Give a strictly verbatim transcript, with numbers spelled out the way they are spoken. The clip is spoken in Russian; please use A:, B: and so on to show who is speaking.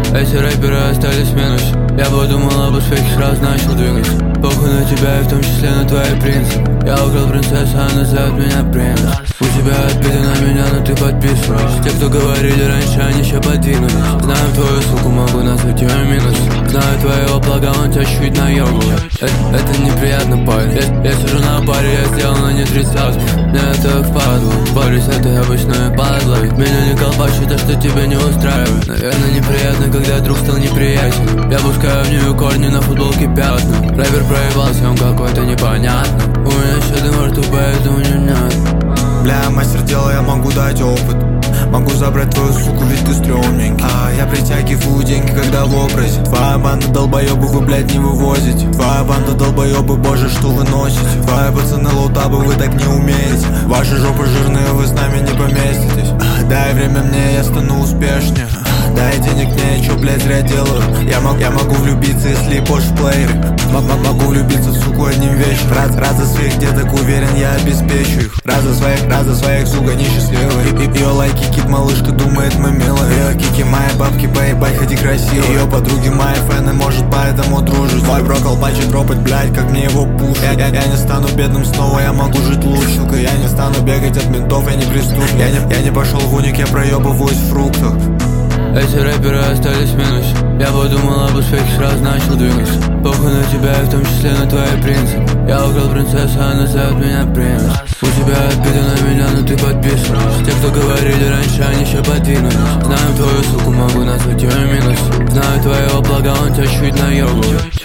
A: Эти рэперы остались в минусе. Я подумал об успехе, сразу начал двигать. Похуй на тебя и в том числе на твои принципы. Я украл принцессу, а называют меня принц. У тебя отбиты на меня, но ты подписываешь. Те, кто говорили раньше, они еще подвинулись. Знаю твою суку, могу назвать ее минус. Знаю твоего блага, он тебя чуть наебывает. Это, это неприятно, парень. Я, я сижу на паре, я сделал, но не тридцать. Мне это впадло, борюсь с этой обычной падлой. Меня не колпачит то, что тебя не устраивает. Наверное, неприятно, когда друг стал неприятен. Я пускаю в нее корни, на футболке пятна. Рэпер проебался, он какой-то непонятный. У меня еще дым во рту, поэтому не нет.
B: Бля, мастер дела, я могу дать опыт. Могу забрать твою суку, ведь ты стрёмненький. А я притягиваю деньги, когда в образе. Твоя банда долбоёбы, вы, блядь, не вывозите. Твоя банда долбоёбы, боже, что вы носите. Твои пацаны лоутабы, вы так не умеете. Ваши жопы жирные, вы с нами не поместитесь. Дай время мне, я стану успешнее. Дай денег мне, я чё, блядь, зря делаю. Я, мог, я могу влюбиться, если позже в плеере. Могу влюбиться в суку одним вечером. Раз, раз за своих деток, уверен, я обеспечу их. Раз за своих, раз за своих, сука, несчастливых. И, и, ее лайки, кит, малышка, думает, мы милые. Ее кики, мои бабки, поебать, ходи красиво. Ее подруги, мои фэны, может, поэтому дружить. Мой бро колпачит дропать, блядь, как мне его пушить. Я, я, я не стану бедным снова, я могу жить лучше. Я не стану бегать от ментов, я не преступник. Я не, я не пошел в уник, я проебываюсь в фруктах.
A: Эти рэперы остались в минусе. Я подумал об успехе, сразу начал двигаться. Похуй на тебя и в том числе на твои принципы. Я украл принцессу, а называют меня принц. У тебя отбиты на меня, но ты подписываешь. Те, кто говорили раньше, они еще подвинулись. Знаю твою суку, могу назвать ее минус. Знаю твоего блага, он тебя чуть наебывает.